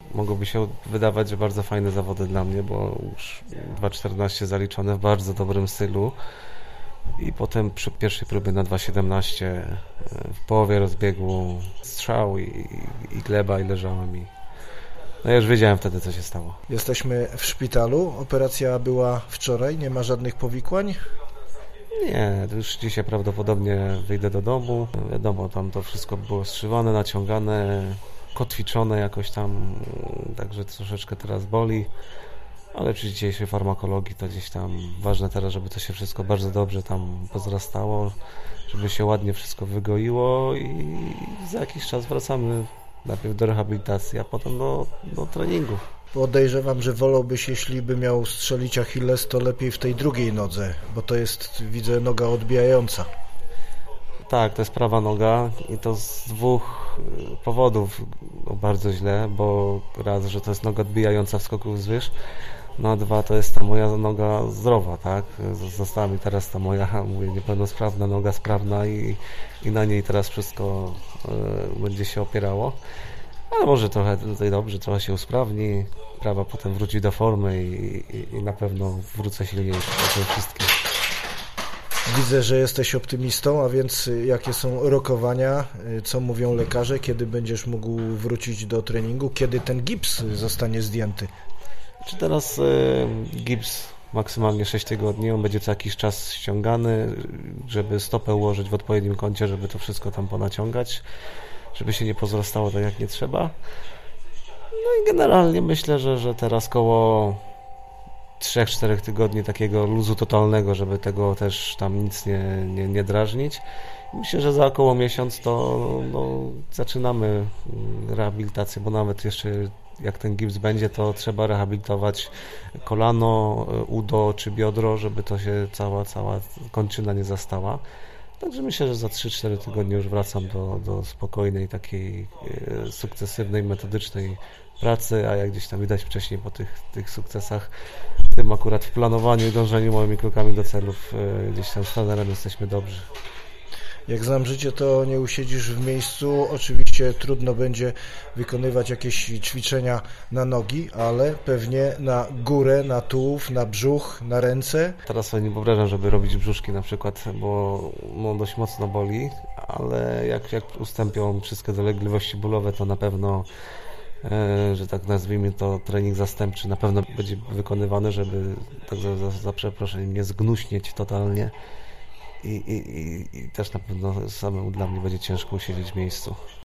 mogłoby się wydawać, że bardzo fajne zawody dla mnie, bo już 2,14 zaliczone w bardzo dobrym stylu i potem przy pierwszej próbie na 2,17 w połowie rozbiegu strzał i gleba i leżałem no ja już wiedziałem wtedy, co się stało. Jesteśmy w szpitalu, operacja była wczoraj, nie ma żadnych powikłań? Nie, już dzisiaj prawdopodobnie wyjdę do domu. Wiadomo, tam to wszystko było strzywane, naciągane, kotwiczone jakoś tam, także troszeczkę teraz boli. Ale przy dzisiejszej farmakologii to gdzieś tam ważne teraz, żeby to się wszystko bardzo dobrze tam pozrastało, żeby się ładnie wszystko wygoiło i za jakiś czas wracamy najpierw do rehabilitacji, a potem do treningu. Podejrzewam, że wolałbyś, jeśli by miał strzelić Achilles, to lepiej w tej drugiej nodze, bo to jest, widzę, noga odbijająca. Tak, to jest prawa noga i to z dwóch powodów bardzo źle, bo raz, że to jest noga odbijająca w skoku wzwyż, no a dwa, to jest ta moja noga zdrowa, tak? Została mi teraz ta moja, mówię, niepełnosprawna noga sprawna i na niej teraz wszystko będzie się opierało. Ale może trochę tutaj dobrze, trochę się usprawni, prawa potem wróci do formy i na pewno wrócę silniejszy do tym wszystkim. Widzę, że jesteś optymistą, a więc jakie są rokowania, co mówią lekarze, kiedy będziesz mógł wrócić do treningu, kiedy ten gips zostanie zdjęty? Czy teraz gips maksymalnie 6 tygodni, on będzie co jakiś czas ściągany, żeby stopę ułożyć w odpowiednim kącie, żeby to wszystko tam ponaciągać, żeby się nie pozrastało tak jak nie trzeba. No i generalnie myślę, że teraz koło 3-4 tygodni takiego luzu totalnego, żeby tego też tam nic nie drażnić. Myślę, że za około miesiąc to zaczynamy rehabilitację, bo nawet jeszcze jak ten gips będzie, to trzeba rehabilitować kolano, udo czy biodro, żeby to się cała kończyna nie zastała. Także myślę, że za 3-4 tygodnie już wracam do spokojnej, takiej sukcesywnej, metodycznej pracy, a jak gdzieś tam widać wcześniej po tych sukcesach, w tym akurat w planowaniu i dążeniu małymi krokami do celów, gdzieś tam z trenerem jesteśmy dobrzy. Jak znam życie, to nie usiedzisz w miejscu. Oczywiście trudno będzie wykonywać jakieś ćwiczenia na nogi, ale pewnie na górę, na tułów, na brzuch, na ręce. Teraz sobie nie wyobrażam, żeby robić brzuszki na przykład, bo dość mocno boli, ale jak ustąpią wszystkie dolegliwości bólowe, to na pewno, że tak nazwijmy to, trening zastępczy na pewno będzie wykonywany, żeby tak za przeproszeniem nie zgnuśnieć totalnie. I też na pewno samemu dla mnie będzie ciężko usiedzieć w miejscu.